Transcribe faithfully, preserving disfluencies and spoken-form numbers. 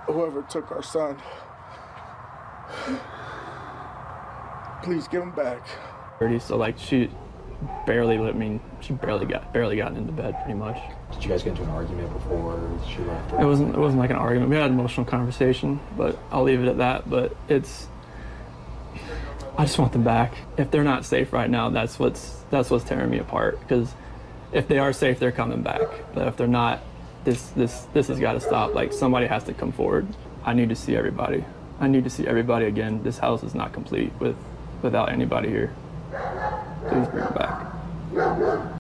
whoever took our son, please give him back. So like she barely let me, she barely got, barely gotten into bed pretty much. Did you guys get into an argument before she left? It wasn't, it wasn't like an argument. We had an emotional conversation, but I'll leave it at that. But it's, I just want them back. If they're not safe right now, that's what's, that's what's tearing me apart. Because if they are safe, they're coming back. But if they're not, this, this, this has got to stop. Like somebody has to come forward. I need to see everybody. I need to see everybody again. This house is not complete with, without anybody here. Please bring them back.